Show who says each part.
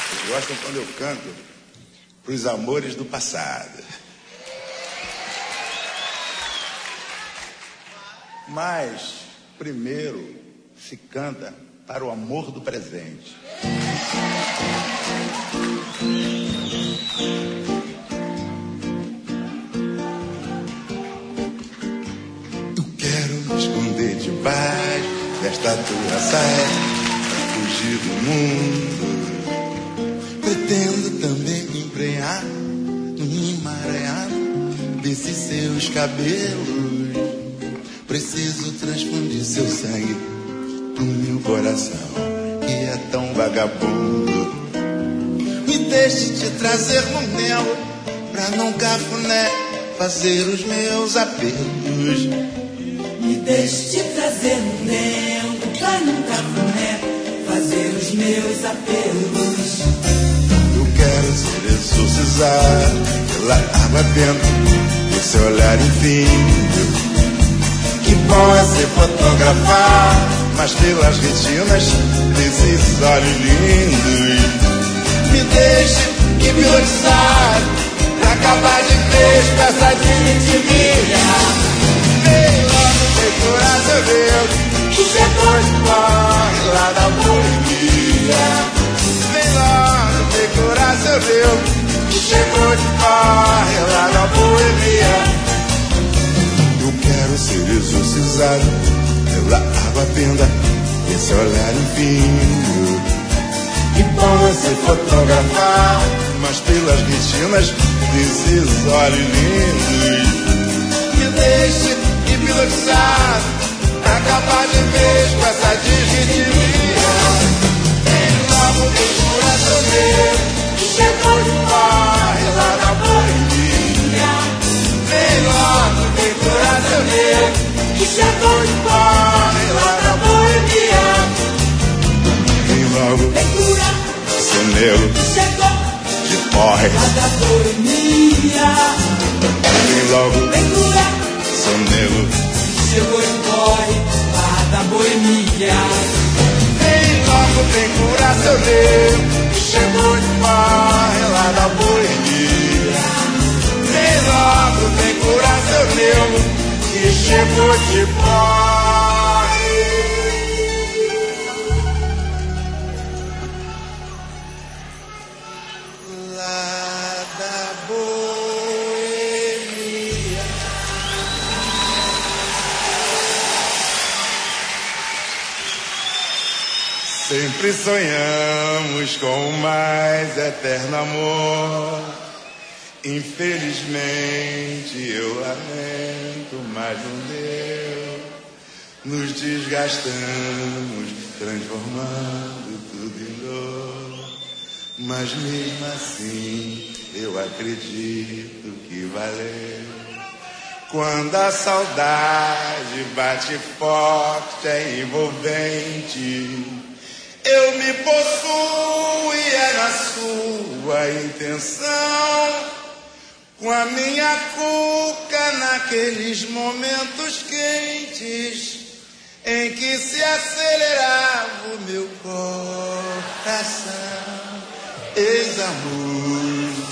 Speaker 1: Gostam quando eu canto pros amores do passado. Mas, primeiro, se canta para o amor do presente. Eu quero me esconder debaixo desta tua saia pra fugir do mundo. Pretendo também me embrenhar num emaranhado desses seus cabelos. Preciso transfundir seu sangue pro meu coração, que é tão vagabundo. Me deixe te trazer no mel, pra num cafuné fazer os meus apelos.
Speaker 2: Me deixe te trazer no mel, pra num cafuné fazer os meus apelos.
Speaker 1: Eu quero ser exorcizado pela água benta desse olhar infinito. Que bom é se fotografar, mas pelas retinas desses olhos lindos. Me deixe hipnotizar pra acabar de vez com essa desventimia. Vem logo decorar seu Deus, que chegou de corre lá da Bolívia. Vem logo decorar seu Deus, que chegou de corre lá da Bolívia. Eu quero ser exorcizado pela água benta desse olhar infinito. Que bom é se fotografar, mas pelas retinas desses olhos lindos. Me deixe hipnotizar pra acabar de vez com essa desritmia. Vem logo decorar seu Deus, que chegou de corre lá da Bolívia. Vem logo decorar seu Deus, que chegou de corre lá da Bolívia. Vem logo
Speaker 2: Decorar
Speaker 1: seu negro,
Speaker 2: que chegou
Speaker 1: de corre
Speaker 2: lá da Boemia.
Speaker 1: Vem logo
Speaker 2: Decorar
Speaker 1: seu negro,
Speaker 2: que chegou de corre lá da Boemia.
Speaker 1: vem logo decorar seu negro, que chegou de corre lá da Bolívia. Vem logo decorar seu negro, que chegou de corre lá da Boemia. Sempre sonhamos com o mais eterno amor. Infelizmente eu lamento, mas não deu. Nos desgastamos, transformando tudo em dor. Mas mesmo assim eu acredito que valeu. Quando a saudade bate forte, é envolvente. Eu me possuo e é na sua intenção. Com a minha cuca naqueles momentos quentes em que se acelerava o meu coração. Ex-amor,